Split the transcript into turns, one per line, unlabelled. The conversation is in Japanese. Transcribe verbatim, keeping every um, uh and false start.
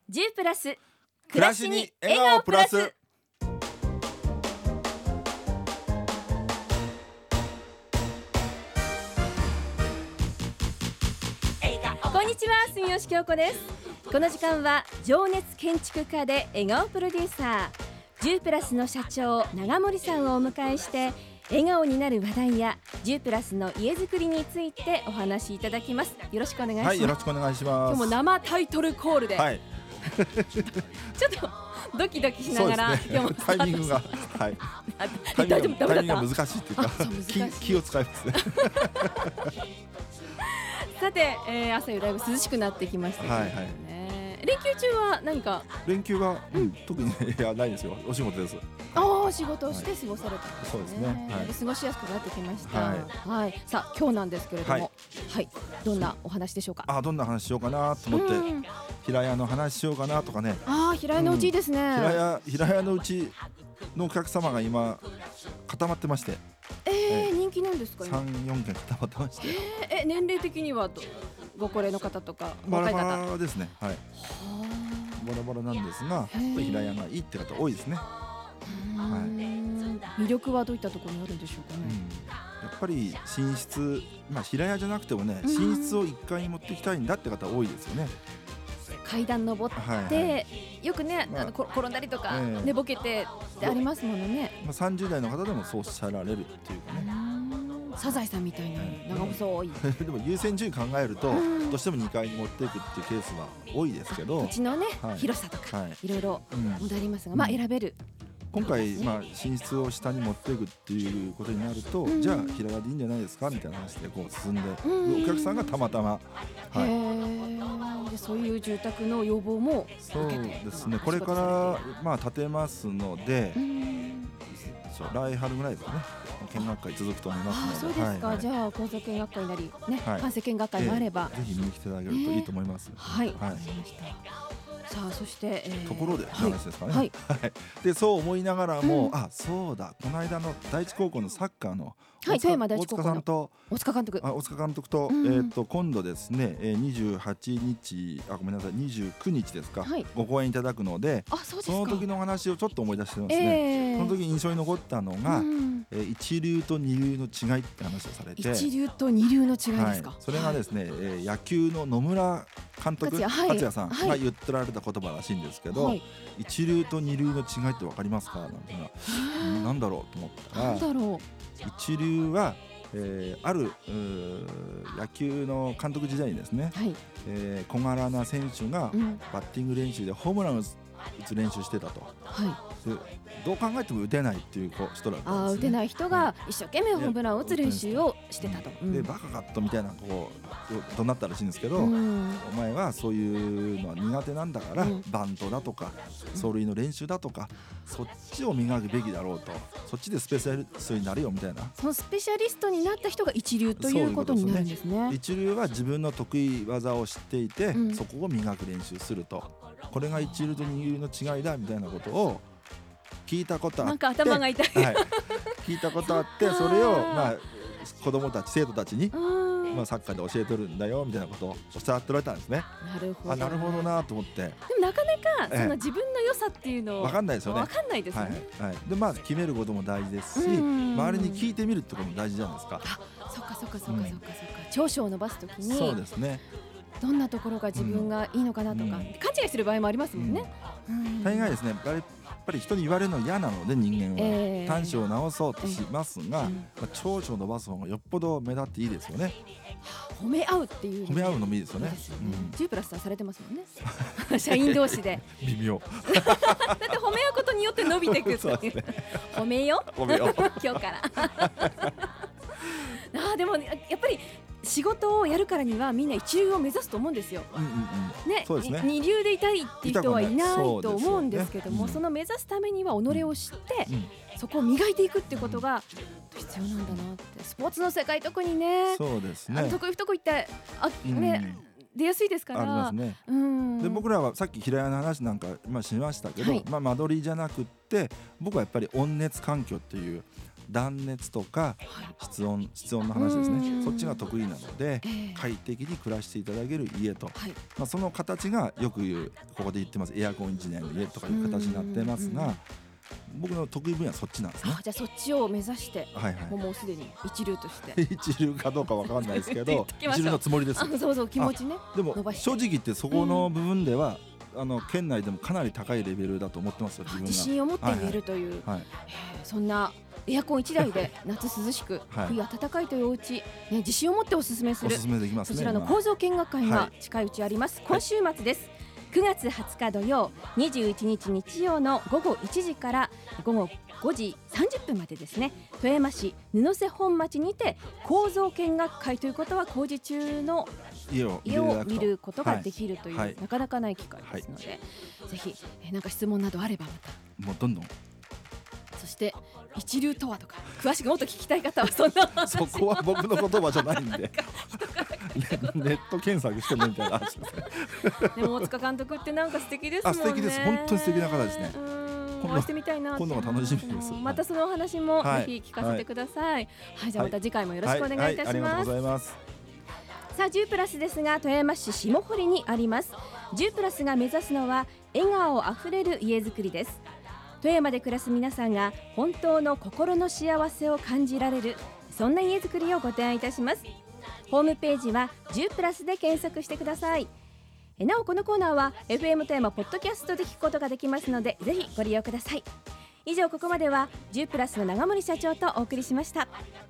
じゅうプラス
暮らしに笑顔プラス。
こんにちは、住吉京子です。この時間は情熱建築家で笑顔プロデューサーじゅうプラスの社長長森さんをお迎えして、笑顔になる話題やじゅうプラスの家づくりについてお話しいただきます。よろしくお願いします。
はい、よろしくお願いします。
今日も生タイトルコールで、はい、ちょっとドキドキしながら、ね、今日もスタート
タイミングが、はい、タイミングが、タイミングが難しいっていうか気, 気を使いますね
さて、えー、朝よりだいぶ涼しくなってきましたけどね、はいはい、連休中は何か
連休は、うん、特に、ね、いやないですよ。お仕事です。
ああ、仕事をして過ごされたんですね。
そうですね、はい、
過ごしやすくなってきました、はいはい、さあ今日なんですけれども、はいはい、どんなお話でしょうか。
あ、どんな話しようかなと思って、うん、平屋の話しようかなとかね。
あ、平屋のうちですね、うん、
平屋、平屋のうちのお客様が今固まってまして、
えーえー、人気なんですか。
さん、よんけん固まってまして、
えー、え年齢的にはどご高齢の方とか
バラバラですね。はい、バラバラなんですが、平屋がいいって方多いですね。
はい、魅力はどういったところにあるんでしょうかね。うん、
やっぱり寝室、まあ、平屋じゃなくてもね、寝室をいっかいに持っていきたいんだって方多いですよね。
階段登って、はいはい、よくね、まあ、転んだりとか、えー、寝ぼけてってありますものね。
まあ、さんじゅう代の方でもそうおっしゃられるっていうかね。
サザエさんみたいな長細い、
うん、でも優先順位考えると、うん、どうしてもにかいに持っていくっていうケースは多いですけど、
土地のね、はい、広さとか、はい、いろいろ問題ありますが、うん、まあ選べる。
今回、まあ、寝室を下に持っていくっていうことになると、うん、じゃあ平屋でいいんじゃないですかみたいな話でこう進んで、うん、お客さんがたまたま、
はい、へでそういう住宅の要望も受けて。
そうですね、これから、まあ、建てますので、うん、来春ぐらいですかね、見学会続くと思いますので。
あ、そうですか、はいはい、じゃあ構造見学会なり、ね、はい、完成見学会もあれば、
えー、ぜひ見に来ていただけるといいと思います。
えー、はい、わかりました。さあそして、えー、
ところで話ですかね、
はい
はい、でそう思いながらも、うん、あ、そうだ、この間の第一高校のサッカーの
大塚、はい、大塚
さんと
大塚監督
あ大塚監督と、うん、えー、と今度ですねにじゅうはちにちあごめんなさいにじゅうくにちですか、はい、ご講演いただくので、
あ、そうですか、
その時の話をちょっと思い出してますね、えー、その時印象に残ったのが、うん、えー、一流と二流の違いって話をされて。
一流と二流の違いですか、はい、
それがですね、はい、えー、野球の野村監督勝也さんが言ってられた言葉らしいんですけど、はい、一流と二流の違いって分かりますかなんてな、なんだろうと思ったら、
なんだろ
う、一流は、えー、ある野球の監督時代にですね、はい、えー、小柄な選手がバッティング練習でホームランを打つ練習してたと、はい、でどう考えても打てないっていう人だったんですね。
あ、打てない人が一生懸命ホームランを打つ練習をしてたと、
うん、でバカかっとみたいなこう怒鳴ったらしいんですけど、うん、お前はそういうのは苦手なんだから、うん、バントだとか走塁の練習だとか、そっちを磨くべきだろうと、そっちでスペシャリストになるよみたいな。
そのスペシャリストになった人が一流ということになるんですね。そういうことですね。
一流は自分の得意技を知っていて、うん、そこを磨く練習すると、これが一流と二流の違いだみたいなことを聞いたことあって、
なんか頭が痛い、
はい、聞いたことあってそれを、まあ、子供たち生徒たちに、まあ、サッカーで教えてるんだよみたいなことをおっしゃってられたんですね。
なるほど、
あ、なるほどなと思って。で
もなかなかその自分の良さっていうのを
分かんないですよね。
分かんないですね、
はいはい、でまあ決めることも大事ですし、周りに聞いてみるってことも大事じゃないですか。
あ、そっかそっかそっかそっかそっか、長所を伸ばすときに、
そうですね、
どんなところが自分がいいのかなとか、うん、勘違いする場合もありますもんね、
うん、大概ですね、やっぱり人に言われるの嫌なので人間は、えー、短所を直そうとしますが、えーうん、まあ、長所を伸ばす方がよっぽど目立っていいですよね。
褒め合うっていう、
褒め合うのもいいですよね。
じゅうプラスされてますもんね社員同士で
微妙
だって褒め合うことによって伸びていくっていう、ね、褒めよ
褒めよ
今日からあ、でもやっぱり仕事をやるからにはみんな一流を目指すと思うんですよ、うんうんうん、ね、そうですね、二流でいたいっていう人はいないと思うんですけども、 そ, ね、うん、その目指すためには己を知って、うん、そこを磨いていくってことが必要なんだなって。スポーツの世界特にね、
そうですね、
得意不得意ってあ、ね、うん、出やすいですから。
ありますね、うん、で僕らはさっき平屋の話なんか、まあ、しましたけど、はい、まあ、間取りじゃなくって僕はやっぱり温熱環境っていう断熱とか室温、室温の話ですね。そっちが得意なので、えー、快適に暮らしていただける家と、はい、まあ、その形がよく言う、ここで言ってますエアコンいちねんの家とかいう形になってますが、僕の得意分野はそっちなんですね。
あ、じゃあそっちを目指して、はいはい、もうすでに一流として
一流かどうかわかんないですけど一流のつもりです。
あ、そうそう、気持ちね。
でも正直言ってそこの部分では、うん、あの県内でもかなり高いレベルだと思ってますよ、自分が。
自信を持って言えるという、はいはい、えー、そんなエアコンいちだいで夏涼しく、はい、冬暖かいというお家、ね、自信を持っておすすめする、
おすすめできますね、
そちらの構造見学会が近いうちあります、はい、今週末です。くがつはつか土曜、にじゅういちにち日曜のごごいちじからごごごじさんじゅっぷんまでですね、富山市布瀬本町にて構造見学会ということは、工事中の家を見ることができるという、はいはい、なかなかない機会ですので、はい、ぜひえなんか質問などあればまた
もうどんどん。
そして一流とはとか詳しくもっと聞きたい方はそんな話
そこは僕の言葉じゃないんでネット検索してもみたいな話ですね
でも大塚監督ってなんか素敵ですもんね。
あ、素敵です。本当に素敵な方ですね。
お会いしてみたいな。
今度が楽しみです。
またそのお話もぜひ聞かせてください。はい、はい、じゃあまた次回もよろしくお願いいたします。はいはい、ありがとうございます。さあじゅうプラスですが、富山市下堀にあります。じゅうプラスが目指すのは笑顔あふれる家づくりです。富山で暮らす皆さんが本当の心の幸せを感じられる、そんな家づくりをご提案いたします。ホームページはじゅうプラスで検索してください。えなおこのコーナーは エフエム 富山ポッドキャストで聞くことができますので、ぜひご利用ください。以上、ここまではじゅうプラスの長森社長とお送りしました。